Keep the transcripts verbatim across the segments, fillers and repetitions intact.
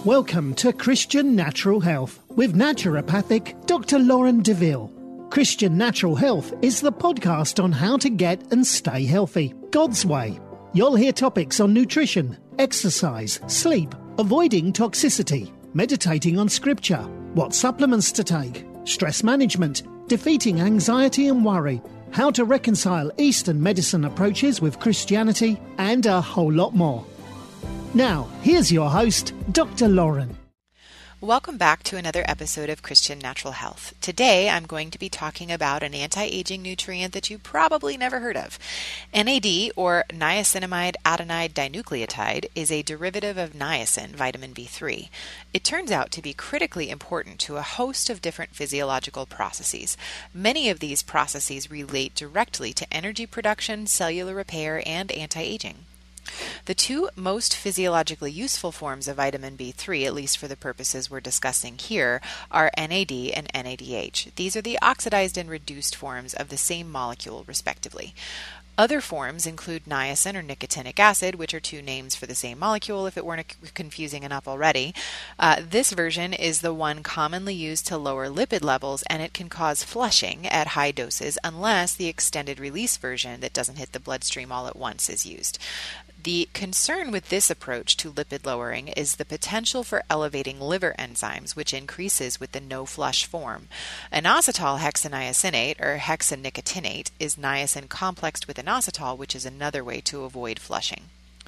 Welcome to Christian Natural Health with naturopathic Doctor Lauren Deville. Christian Natural Health is the podcast on how to get and stay healthy, God's way. You'll hear topics on nutrition, exercise, sleep, avoiding toxicity, meditating on scripture, what supplements to take, stress management, defeating anxiety and worry, how to reconcile Eastern medicine approaches with Christianity, and a whole lot more. Now, here's your host, Doctor Lauren. Welcome back to another episode of Christian Natural Health. Today, I'm going to be talking about an anti-aging nutrient that you probably never heard of. N A D, or niacinamide adenine dinucleotide, is a derivative of niacin, vitamin B three. It turns out to be critically important to a host of different physiological processes. Many of these processes relate directly to energy production, cellular repair, and anti-aging. The two most physiologically useful forms of vitamin B three, at least for the purposes we're discussing here, are N A D and N A D H. These are the oxidized and reduced forms of the same molecule, respectively. Other forms include niacin or nicotinic acid, which are two names for the same molecule if it weren't confusing enough already. Uh, this version is the one commonly used to lower lipid levels, and it can cause flushing at high doses unless the extended release version that doesn't hit the bloodstream all at once is used. The concern with this approach to lipid lowering is the potential for elevating liver enzymes, which increases with the no-flush form. Inositol hexaniacinate, or hexanicotinate, is niacin complexed with inositol, which is another way to avoid flushing.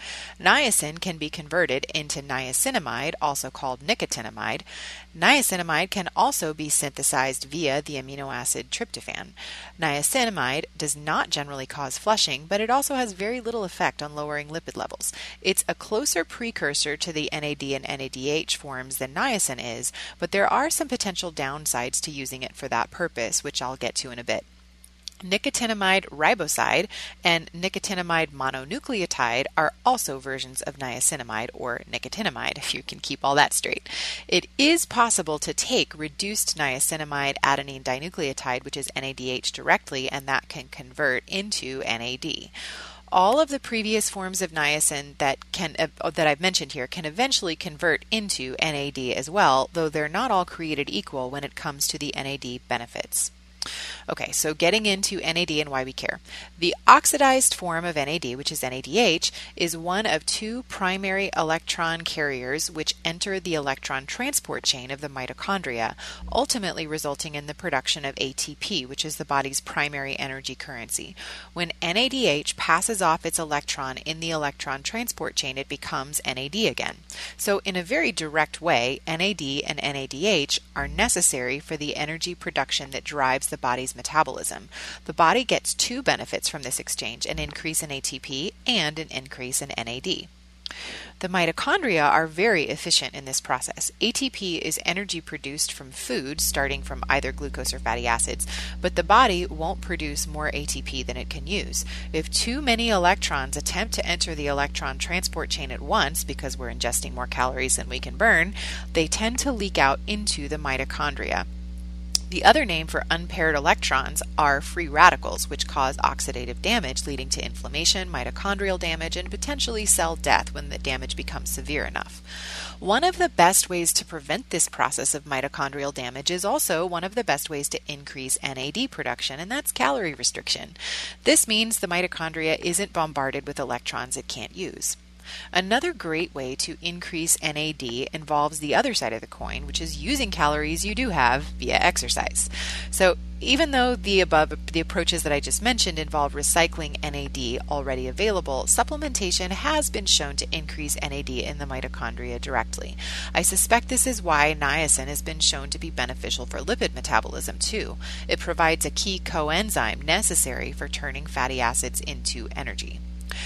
Niacin can be converted into niacinamide, also called nicotinamide. Niacinamide can also be synthesized via the amino acid tryptophan. Niacinamide does not generally cause flushing, but it also has very little effect on lowering lipid levels. It's a closer precursor to the N A D and N A D H forms than niacin is, but there are some potential downsides to using it for that purpose, which I'll get to in a bit. Nicotinamide riboside and nicotinamide mononucleotide are also versions of niacinamide or nicotinamide, if you can keep all that straight. It is possible to take reduced niacinamide adenine dinucleotide, which is N A D H, directly, and that can convert into N A D. All of the previous forms of niacin that can uh, that I've mentioned here can eventually convert into N A D as well, though they're not all created equal when it comes to the N A D benefits. Okay, so getting into N A D and why we care. The oxidized form of N A D, which is N A D H, is one of two primary electron carriers which enter the electron transport chain of the mitochondria, ultimately resulting in the production of A T P, which is the body's primary energy currency. When N A D H passes off its electron in the electron transport chain, it becomes N A D again. So in a very direct way, N A D and N A D H are necessary for the energy production that drives the body's metabolism. The body gets two benefits from this exchange, an increase in A T P and an increase in N A D. The mitochondria are very efficient in this process. A T P is energy produced from food, starting from either glucose or fatty acids, but the body won't produce more A T P than it can use. If too many electrons attempt to enter the electron transport chain at once, because we're ingesting more calories than we can burn, they tend to leak out into the mitochondria. The other name for unpaired electrons are free radicals, which cause oxidative damage, leading to inflammation, mitochondrial damage, and potentially cell death when the damage becomes severe enough. One of the best ways to prevent this process of mitochondrial damage is also one of the best ways to increase N A D production, and that's calorie restriction. This means the mitochondria isn't bombarded with electrons it can't use. Another great way to increase N A D involves the other side of the coin, which is using calories you do have via exercise. So even though the above the approaches that I just mentioned involve recycling N A D already available, supplementation has been shown to increase N A D in the mitochondria directly. I suspect this is why niacin has been shown to be beneficial for lipid metabolism too. It provides a key coenzyme necessary for turning fatty acids into energy.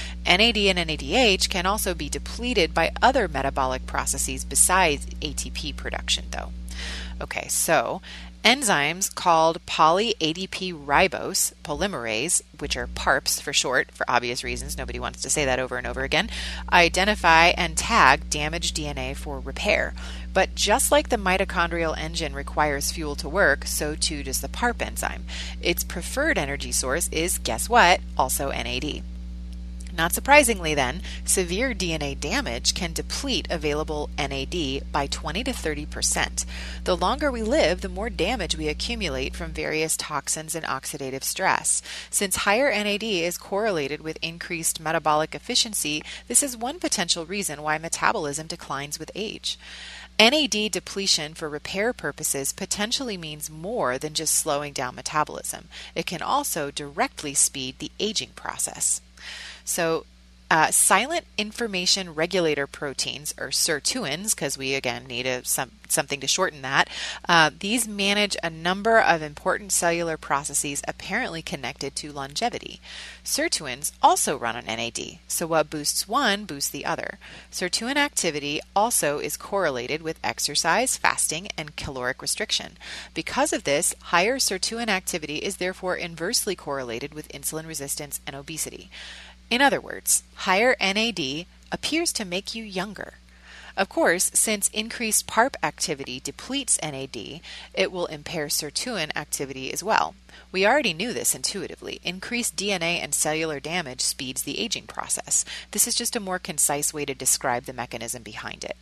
N A D and N A D H can also be depleted by other metabolic processes besides A T P production, though. Okay, so enzymes called poly-A D P ribose polymerase, which are PARPs for short, for obvious reasons, nobody wants to say that over and over again, identify and tag damaged D N A for repair. But just like the mitochondrial engine requires fuel to work, so too does the PARP enzyme. Its preferred energy source is, guess what, also N A D. Not surprisingly then, severe D N A damage can deplete available N A D by twenty to thirty percent. The longer we live, the more damage we accumulate from various toxins and oxidative stress. Since higher N A D is correlated with increased metabolic efficiency, this is one potential reason why metabolism declines with age. N A D depletion for repair purposes potentially means more than just slowing down metabolism. It can also directly speed the aging process. So, uh, silent information regulator proteins, or sirtuins, because we again need a, some, something to shorten that, uh, these manage a number of important cellular processes apparently connected to longevity. Sirtuins also run on N A D, so what boosts one boosts the other. Sirtuin activity also is correlated with exercise, fasting, and caloric restriction. Because of this, higher sirtuin activity is therefore inversely correlated with insulin resistance and obesity. In other words, higher N A D appears to make you younger. Of course, since increased PARP activity depletes N A D, it will impair sirtuin activity as well. We already knew this intuitively. Increased D N A and cellular damage speeds the aging process. This is just a more concise way to describe the mechanism behind it.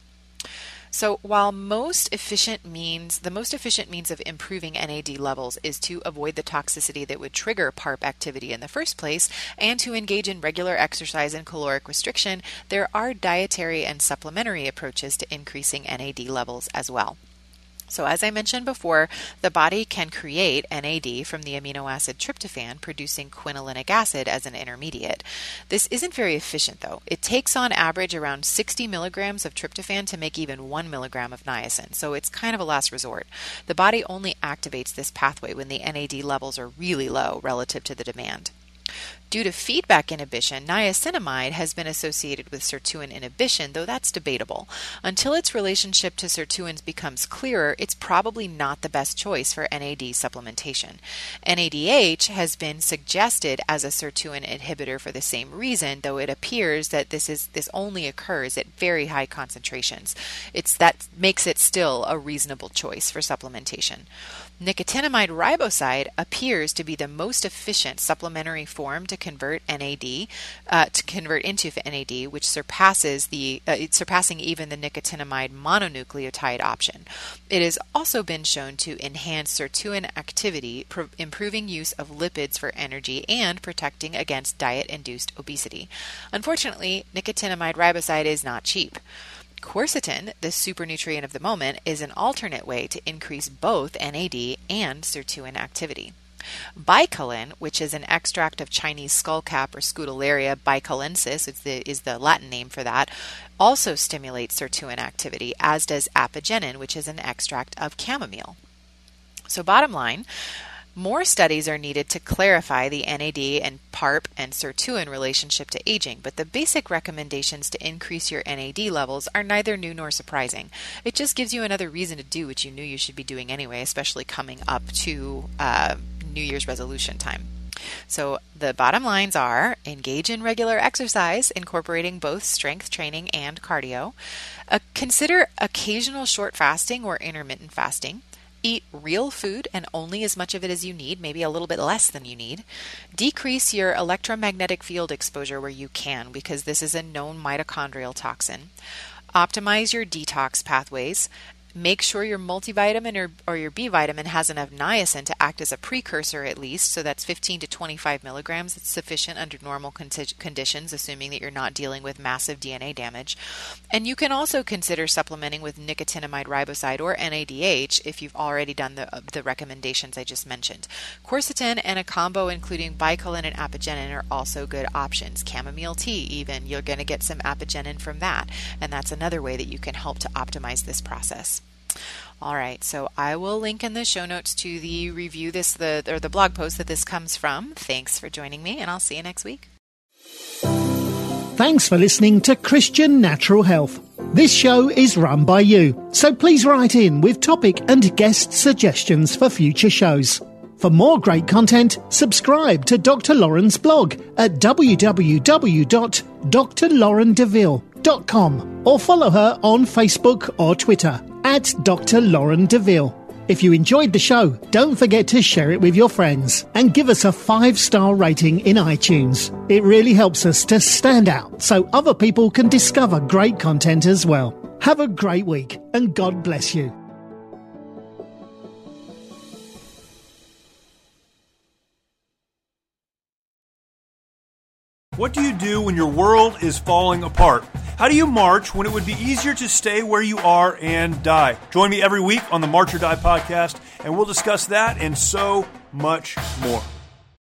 So while most efficient means, the most efficient means of improving N A D levels is to avoid the toxicity that would trigger PARP activity in the first place and to engage in regular exercise and caloric restriction, there are dietary and supplementary approaches to increasing N A D levels as well. So as I mentioned before, the body can create N A D from the amino acid tryptophan, producing quinolinic acid as an intermediate. This isn't very efficient though. It takes on average around sixty milligrams of tryptophan to make even one milligram of niacin, so it's kind of a last resort. The body only activates this pathway when the N A D levels are really low relative to the demand. Due to feedback inhibition, niacinamide has been associated with sirtuin inhibition, though that's debatable. Until its relationship to sirtuins becomes clearer, it's probably not the best choice for N A D supplementation. N A D H has been suggested as a sirtuin inhibitor for the same reason, though it appears that this is this only occurs at very high concentrations. It's that makes it still a reasonable choice for supplementation. Nicotinamide riboside appears to be the most efficient supplementary form to convert N A D uh, to convert into N A D, which surpasses the uh, it's surpassing even the nicotinamide mononucleotide option. It has also been shown to enhance sirtuin activity, pro- improving use of lipids for energy and protecting against diet-induced obesity. Unfortunately, nicotinamide riboside is not cheap. Quercetin, the supernutrient of the moment, is an alternate way to increase both N A D and sirtuin activity. Bicolin, which is an extract of Chinese skullcap or Scutellaria bicolensis, is the, is the Latin name for that, also stimulates sirtuin activity, as does apigenin, which is an extract of chamomile. So bottom line, more studies are needed to clarify the N A D and PARP and sirtuin relationship to aging, but the basic recommendations to increase your N A D levels are neither new nor surprising. It just gives you another reason to do what you knew you should be doing anyway, especially coming up to uh, New Year's resolution time. So the bottom lines are: engage in regular exercise, incorporating both strength training and cardio. Uh, consider occasional short fasting or intermittent fasting. Eat real food and only as much of it as you need, maybe a little bit less than you need. Decrease your electromagnetic field exposure where you can, because this is a known mitochondrial toxin. Optimize your detox pathways. Make sure your multivitamin or, or your B vitamin has enough niacin to act as a precursor at least, so that's fifteen to twenty-five milligrams. It's sufficient under normal conti- conditions, assuming that you're not dealing with massive D N A damage. And you can also consider supplementing with nicotinamide riboside or N A D H if you've already done the, uh, the recommendations I just mentioned. Quercetin and a combo including bicolin and apigenin are also good options. Chamomile tea even, you're going to get some apigenin from that, and that's another way that you can help to optimize this process. All right, so I will link in the show notes to the review this the or the blog post that this comes from. Thanks for joining me, and I'll see you next week. Thanks for listening to Christian Natural Health. This show is run by you, so please write in with topic and guest suggestions for future shows. For more great content, subscribe to Doctor Lauren's blog at w w w dot d r lauren deville dot com or follow her on Facebook or Twitter at Doctor Lauren Deville. If you enjoyed the show, don't forget to share it with your friends and give us a five-star rating in iTunes. It really helps us to stand out so other people can discover great content as well. Have a great week and God bless you. What do you do when your world is falling apart? How do you march when it would be easier to stay where you are and die? Join me every week on the March or Die podcast, and we'll discuss that and so much more.